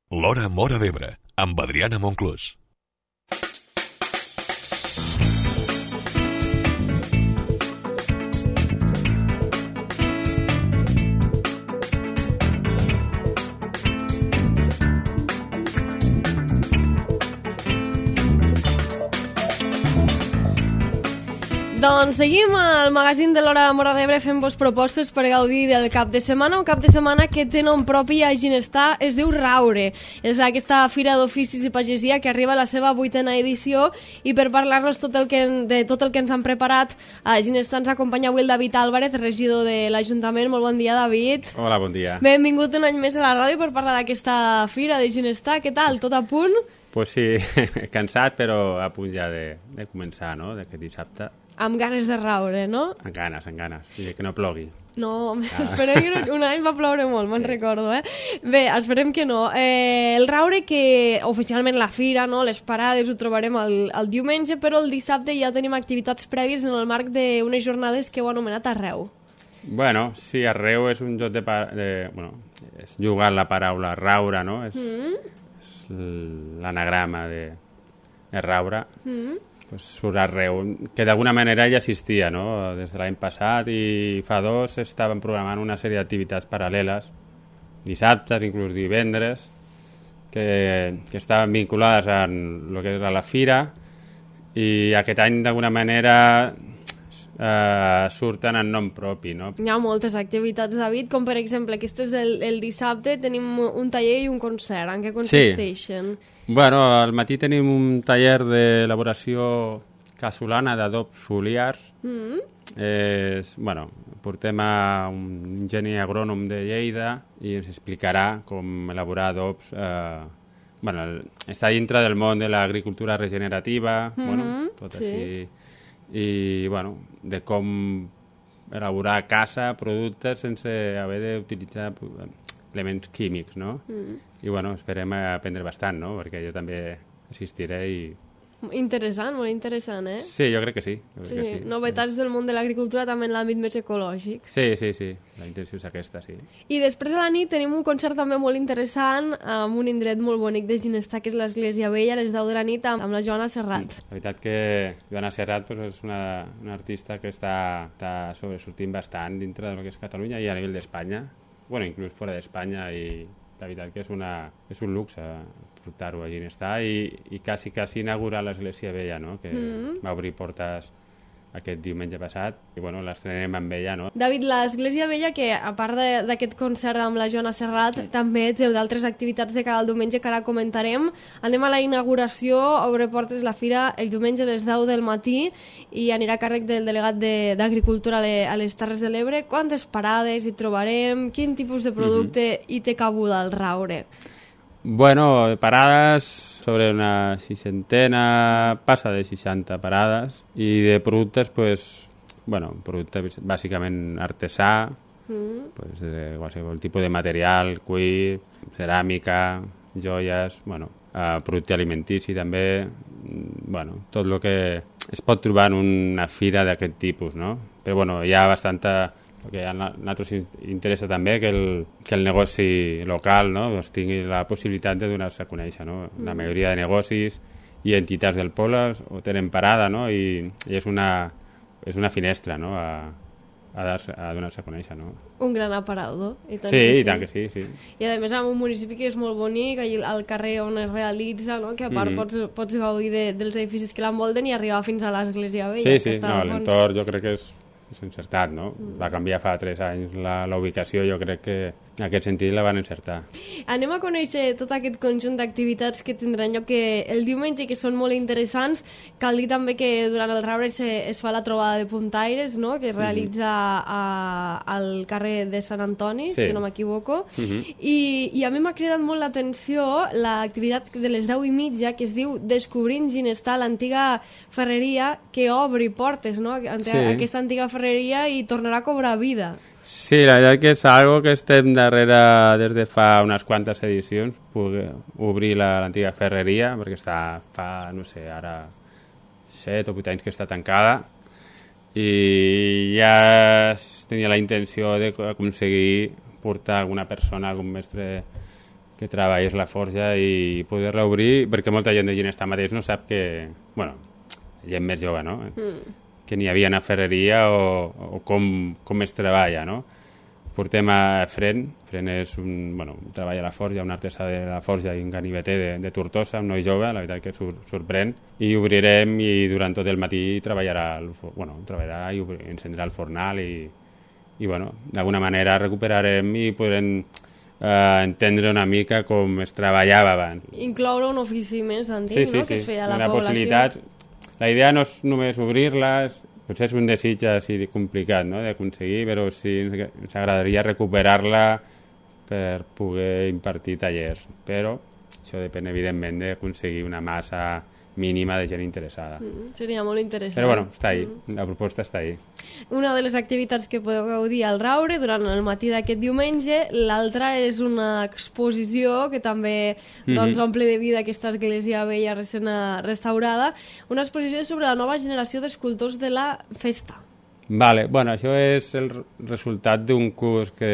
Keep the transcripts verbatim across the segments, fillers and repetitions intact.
L'Hora Móra d'Ebre, amb Adriana Monclús. Doncs seguim al magazín de l'Hora Móra d'Ebre fent-vos propostes per gaudir del cap de setmana, un cap de setmana que té nom propi a Ginestar, es diu Raure. És aquesta fira d'oficis i pagesia que arriba a la seva vuitena edició, i per parlar-nos tot el que, de tot el que ens han preparat a Ginestar ens acompanya avui el David Álvarez, regidor de l'Ajuntament. Molt bon dia, David. Hola, bon dia. Benvingut un any més a la ràdio per parlar d'aquesta fira de Ginestar. Què tal? Tot a punt? Pues sí, cansat, però a punt ja de, de començar, no?, d'aquest dissabte. Amb ganes de raure, no? Amb ganes, amb ganes. I que no plogui. No, ah. esperem que no, un any va ploure molt, me'n sí. recordo, eh? Bé, esperem que no. Eh, el Raure, que oficialment la fira, no, les parades, ho trobarem el, el diumenge, però el dissabte ja tenim activitats prèvies en el marc d'unes jornades que heu anomenat Arreu. Bueno, sí, Arreu és un joc de... de bueno, és jugar la paraula raure, no? És, mm. és l'anagrama de, de raure. Mm. Pues surt Arreu, que d'alguna manera ja existia, no? Des de l'any passat, i fa dos estaven programant una sèrie d'activitats paral·leles, dissabtes, inclús divendres, que, que estaven vinculades a el que és a la fira, i aquest any d'alguna manera eh, surten en nom propi, no? Hi ha moltes activitats, David, com per exemple aquestes del el dissabte tenim un taller i un concert. En què consisteixen? Sí. Bueno, al matí tenim un taller d'elaboració casolana d'adobs foliars. Mm. És, bueno, portem a un ingenier agrònom de Lleida i ens explicarà com elaborar adobs. Eh, bueno, el, està dintre del món de l'agricultura regenerativa, mm-hmm, bueno, tot sí. Així. I, bueno, de com elaborar a casa productes sense haver d'utilitzar elements químics, no? Mm. I, bueno, esperem aprendre bastant, no? Perquè jo també assistiré i... Interessant, molt interessant, eh? Sí, jo crec que sí. Jo crec sí. que sí. Novetats del món de l'agricultura també en l'àmbit més ecològic. Sí, sí, sí. La intenció és aquesta, sí. I després a la nit tenim un concert també molt interessant amb un indret molt bonic de Ginestar, que és l'Església Vella, a les deu de la nit, amb, amb la Joana Serrat. La veritat que Joana Serrat pues, és una, una artista que està, està sobresortint bastant dintre del que és Catalunya i a nivell d'Espanya. Bueno, inclús fora d'Espanya, i la veritat que és, una, és un luxe portar-ho a Ginestar i, i quasi, quasi inaugurar l'Església Vella, no? Que mm. va obrir portes aquest diumenge passat i, bueno, l'estrenem amb ella, no? David, l'Església Vella, que a part d'aquest concert amb la Joana Serrat, sí. també té d'altres activitats de cara al diumenge que ara comentarem. Anem a la inauguració, obre portes la fira el diumenge a les deu del matí i anirà a càrrec del delegat d'Agricultura de, a les Terres de l'Ebre. Quantes parades hi trobarem? Quin tipus de producte mm-hmm. hi té cabuda al Raure? Bueno, parades sobre una seixantena, passa de seixanta parades, i de productes, pues, bueno, productes bàsicament artesà, mm. pues, de qualsevol tipus de material, cuir, ceràmica, joies, bueno, eh, producte alimentici també, bueno, tot el que es pot trobar en una fira d'aquest tipus, no? Però, bueno, hi ha bastanta... Perquè a nosaltres interessa també que el, que el negoci local, no?, doncs tingui la possibilitat de donar-se a conèixer, no? La majoria de negocis i entitats del poble ho tenen parada, no?, i, i és, una, és una finestra, no?, a, a, a donar-se a conèixer, no? Un gran aparador. I tant sí, sí, i tant que sí, sí. I a més amb un municipi que és molt bonic, al carrer on es realitza, no?, que a part mm-hmm. pots, pots gaudir de, dels edificis que l'envolten i arribar fins a l'Església Vella. Sí, sí, no, l'entorn jo crec que és... és encertat, no? Mm. Va canviar fa tres anys la, la ubicació, jo crec que en aquest sentit la van encertar. Anem a conèixer tot aquest conjunt d'activitats que tindran lloc el diumenge, que són molt interessants. Cal dir també que durant el Raure se, es fa la trobada de puntaires, no?, que es realitza mm-hmm. a, al carrer de Sant Antoni, sí. si no m'equivoco. Mm-hmm. I, I a mi m'ha cridat molt l'atenció l'activitat de les deu i mitja, que es diu Descobrint Ginestar, l'antiga ferreria que obri portes, no?, sí. aquesta antiga ferreria, i tornarà a cobrar vida. Sí, la veritat que és algo que estem darrere des de fa unes quantes edicions, poder obrir l'antiga ferreria, perquè està fa, no sé, ara set o vuit anys que està tancada, i ja tenia la intenció d'aconseguir portar alguna persona, algun mestre que treballis la forja i poder-la obrir, perquè molta gent de Ginestar mateix no sap que... Bueno, gent més jove, no? Mm. Que n'hi havia una ferreria o, o com, com es treballa, no? Portem a Fren. Fren és un, bueno, un treball a la forja, un artesà de la forja i un ganiveter de, de Tortosa, un noi jove, la veritat que sur, sorprèn. I obrirem i durant tot el matí treballarà, el, bueno, treballarà i obrir, encendrà el fornal i, i bueno, d'alguna manera recuperarem i podrem eh, entendre una mica com es treballava abans. Incloure un ofici més antic, sí, sí, no? Que sí. es feia a la una població. Possibilitat. La idea no és només obrir-les, potser és un desig així complicat, no?, d'aconseguir, però sí ens agradaria recuperar-la per poder impartir tallers. Però això depèn, evidentment, d'aconseguir una massa mínima de gent interessada. Mm, seria molt interessant. Però bueno, està ahí, mm. la proposta està ahí. Una de les activitats que podeu gaudir al Raure durant el matí d'aquest diumenge, l'altra és una exposició que també mm-hmm. doncs, omple de vida aquesta església vella recent restaurada, una exposició sobre la nova generació d'escultors de la festa. Vale, bueno, això és el resultat d'un curs que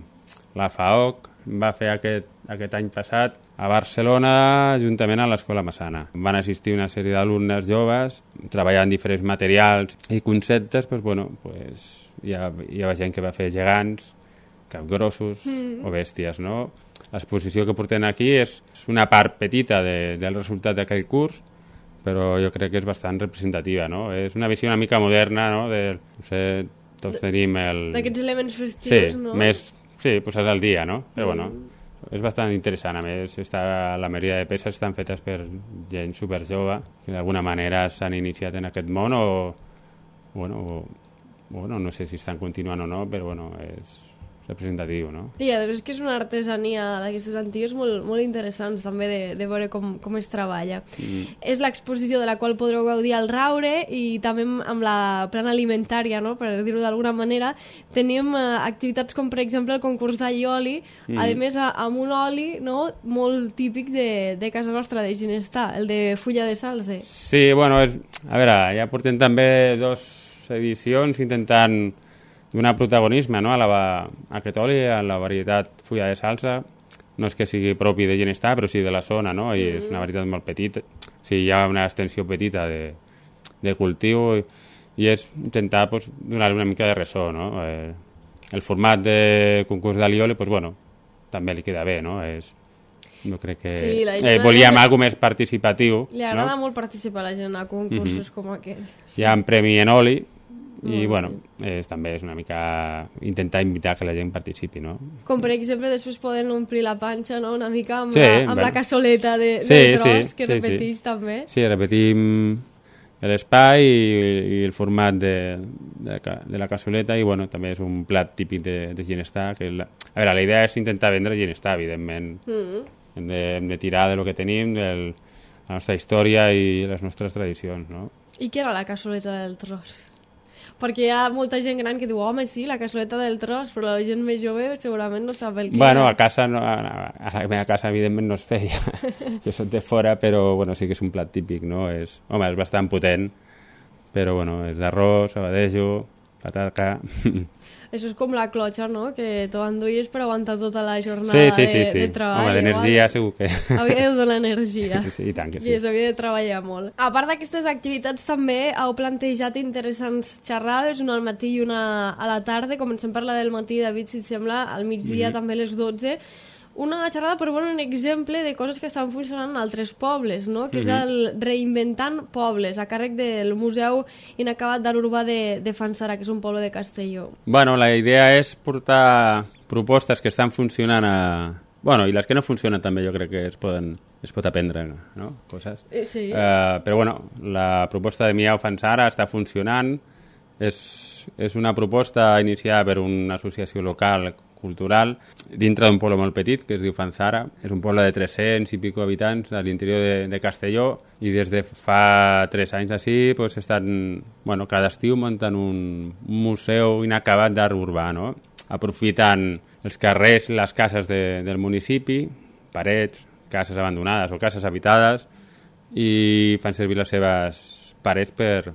la FAOC va fer aquest, aquest any passat a Barcelona, juntament a l'Escola Massana. Van assistir una sèrie d'alumnes joves, treballant diferents materials i conceptes, doncs, bueno, pues, hi, ha, hi ha gent que va fer gegants, capgrossos mm. o bèsties, no? L'exposició que portem aquí és una part petita de, del resultat d'aquell curs, però jo crec que és bastant representativa, no? És una visió una mica moderna, no? De, no sé, tots tenim el... D'aquests elements festius, sí, no? Més, sí, posats al dia, no? Però mm. bueno... És bastant interessant, a més, està, la majoria de peces estan fetes per gent superjove que d'alguna manera s'han iniciat en aquest món o, bueno, o, bueno, no sé si estan continuant o no, però bueno, és representatiu, no? I a més que és una artesania d'aquestes antigues molt, molt interessants també de, de veure com, com es treballa. Mm. És l'exposició de la qual podreu gaudir al Raure i també amb la plana alimentària, no? Per dir-ho d'alguna manera. Tenim eh, activitats com per exemple el concurs d'allioli, mm. a més a, amb un oli, no? Molt típic de, de casa nostra, de Ginestar, el de fulla de salze. Sí, bueno, és, a veure, ja portem també dos edicions intentant donar protagonisme, no?, a, la, a aquest oli, a la varietat fulla de salsa. No és que sigui propi de Ginestar, però sí de la zona, no? I mm. és una varietat molt petita. Sí, hi ha una extensió petita de, de cultiu i, i és intentar pues, donar una mica de ressò, no? Eh, el format de concurs d'alioli, pues, bueno, també li queda bé, no? És, jo crec que sí, eh, volíem alguna més participatiu. Li agrada no? molt participar a la gent a concursos mm-hmm. com aquest. Sí. Hi ha un premi en oli, i bueno, és, també és una mica intentar invitar que la gent participi, no? Com per exemple després poden omplir la panxa, no?, una mica amb, sí, la, amb bueno. la cassoleta de, sí, del tros, sí, que sí, repetís sí. també. Sí, repetim l'espai i, i el format de, de, de la cassoleta i bueno, també és un plat típic de, de Ginestar. Que la, a veure, la idea és intentar vendre Ginestar, evidentment. Mm. Hem, de, hem de tirar de lo que tenim, de la nostra història i les nostres tradicions, no? I què era la cassoleta del tros? Perquè hi ha molta gent gran que diu, home, sí, la cassoleta del tros, però la gent més jove segurament no sap el que bueno, era. a casa, no, a la meva casa, evidentment, no es feia. Jo soc de fora, però bueno, sí que és un plat típic, no? És, home, és bastant potent, però bueno, és d'arròs, abadejo, patata... Això és com la clotxa, no?, que t'ho enduies per aguantar tota la jornada sí, sí, sí, de, sí. de treball. Home, d'energia segur que... Havia de donar energia. Sí, i tant que sí. I s'havia de treballar molt. A part d'aquestes activitats també heu plantejat interessants xerrades, una al matí i una a la tarda. Comencem per la del matí, David, si sembla, al migdia mm-hmm. també a les dotze. Una xerrada per veure un exemple de coses que estan funcionant en altres pobles, no? Que mm-hmm. és el Reinventant Pobles, a càrrec del Museu Inacabat d'Art Urbà de, de Fanzara, que és un poble de Castelló. Bueno, la idea és portar propostes que estan funcionant a... Bueno, i les que no funcionen també jo crec que es poden es pot aprendre, no? Coses. Sí. Uh, però bueno, la proposta de Miau Fanzara està funcionant. És, és una proposta iniciada per una associació local cultural dintre d'un poble molt petit que es diu Fanzara. És un poble de tres-cents i pico habitants a l'interior de, de Castelló i des de fa tres anys així pues, estan, bueno, cada estiu muntant un, un museu inacabat d'art urbà, no? Aprofitant els carrers, les cases de, del municipi, parets, cases abandonades o cases habitades i fan servir les seves parets per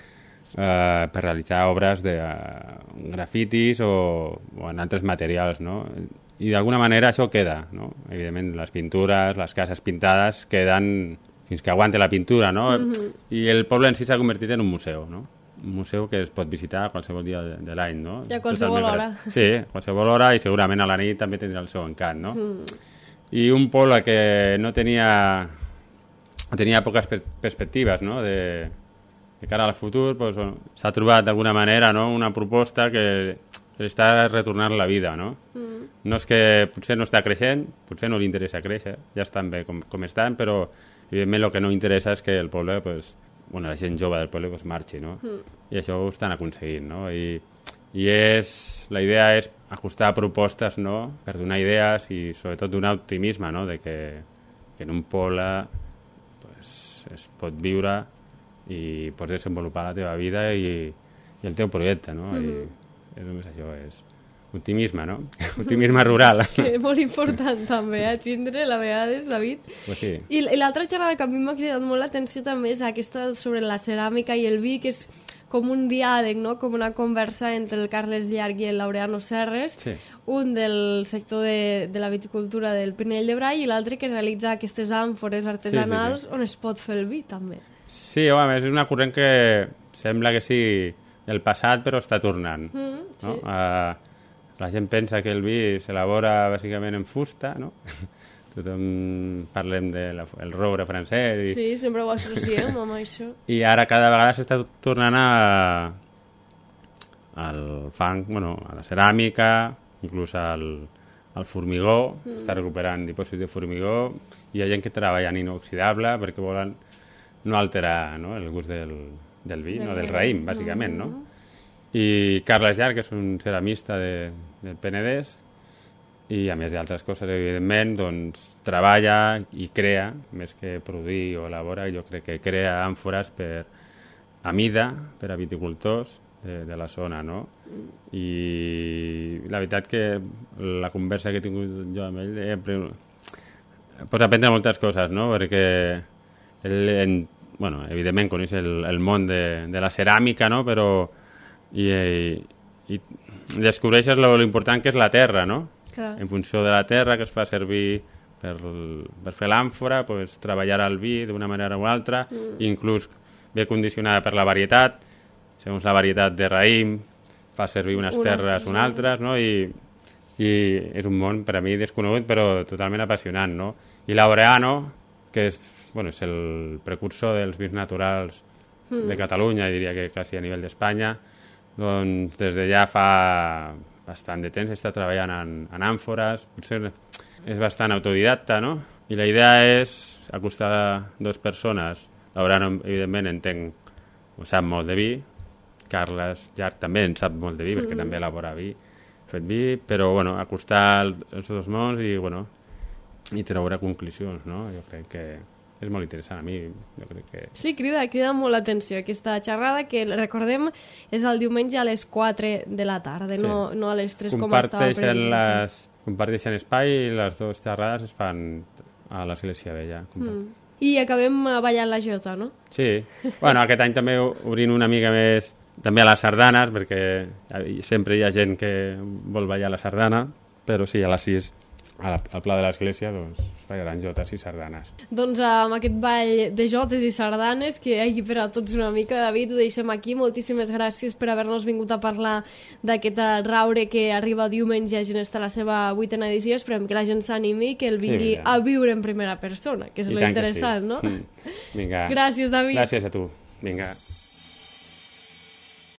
Uh, per realitzar obres de uh, grafitis o, o en altres materials, no? i d'alguna manera això queda, no? Evidentment, les pintures, les cases pintades queden fins que aguante la pintura, no? Mm-hmm. I el poble en si s'ha convertit en un museu, no? Un museu que es pot visitar a qualsevol dia de, de l'any, no? I a qualsevol hora. Sí, a qualsevol hora, i segurament a la nit també tindrà el seu encant, no? Mm. I un poble que no tenia, tenia poques per perspectives, no? De, de cara al futur, pues, bueno, s'ha trobat d'alguna manera, no? Una proposta que, que li està retornant la vida, no? Mm. No és que potser no està creixent, potser no li interessa créixer, ja estan bé com, com estan, però evidentment el que no interessa és que el poble, pues, bueno, la gent jove del poble pues, marxi, no? Mm. I això ho estan aconseguint, no? I, i és, la idea és ajustar propostes, no? Per donar idees i sobretot donar optimisme, no? De que, que en un poble pues, es pot viure i pots desenvolupar la teva vida i, i el teu projecte, no? Mm-hmm. I és només això, és optimisme, no? Optimisme rural. Que és molt important també, eh? Tindre a vegades, David. Pues sí. I, i l'altra xerrada que a mi m'ha cridat molt l'atenció també és aquesta sobre la ceràmica i el vi, que és com un diàleg, no? Com una conversa entre el Carles Llarg i el Laureano Serres, sí. Un del sector de, de la viticultura del Pinell de Brai i l'altre que realitza aquestes àmfores artesanals, sí, sí, sí. On es pot fer el vi també. Sí, home, és una corrent que sembla que sí del passat, però està tornant. Mm, sí. No? Uh, la gent pensa que el vi s'elabora bàsicament en fusta, no? Tothom parlem del de roure francès. I... Sí, sempre ho associem amb això. I ara cada vegada s'està tornant a... al fang, bueno, a la ceràmica, inclús al, al formigó, mm. Està recuperant dipòsits de formigó, hi ha gent que treballa en inoxidable perquè volen no alterar, no? El gust del, del vi, del, no? Del raïm, bàsicament, mm. No? I Carles Llarg, que és un ceramista de, del Penedès, i a més d'altres coses, evidentment, doncs treballa i crea, més que produir o elabora, jo crec que crea àmfores per a mida, per a viticultors de, de la zona, no? I la veritat que la conversa que he tingut jo amb ell he pots aprendre moltes coses, no? Perquè ell, en, bueno, evidentment coneix el, el món de, de la ceràmica, no? Però i, i, i descobreixes l'important que és la terra, no? Clar. En funció de la terra que es fa servir per, per fer l'àmfora, pues, treballar el vi d'una manera o altra, mm. Inclús ve condicionada per la varietat, segons la varietat de raïm, fa servir unes una terres o unes altres, no? I, i és un món per a mi desconegut però totalment apassionant, no? I Laureano, que és, bueno, és el precursor dels vins naturals mm. de Catalunya, diria que quasi a nivell d'Espanya, doncs des de ja fa bastant de temps està treballant en, en àmfores, potser és bastant autodidacta, no? I la idea és acostar dues persones. Laureano, evidentment, entenc, o sap molt de vi, Carles Llarg també en sap molt de vi, perquè mm. també elabora vi, fet vi, però, bueno, acostar els dos mons i, bueno, i treure conclusions, no? Jo crec que és molt interessant, a mi jo crec que... Sí, crida, crida molt l'atenció aquesta xerrada, que recordem és el diumenge a les quatre de la tarda, sí. no, no a les tres com estava previst. Les... Comparteixen espai i les dues xerrades es fan a l'Església Vella. Mm. I acabem ballant la jota, no? Sí. Bueno, aquest any també obrim una mica més també a les sardanes, perquè sempre hi ha gent que vol ballar la sardana, però sí, a les sis al pla de l'església doncs, ballaran jotes i sardanes. Doncs amb aquest ball de jotes i sardanes que hi ha per a tots una mica, David, ho deixem aquí. Moltíssimes gràcies per haver-nos vingut a parlar d'aquest raure que arriba diumenge a Ginesta a la seva vuitena edició. Esperem que la gent s'animi i que el vingui sí, a viure en primera persona, que és lo interessant, sí. No? Vinga. Gràcies, David. Gràcies a tu. Vinga.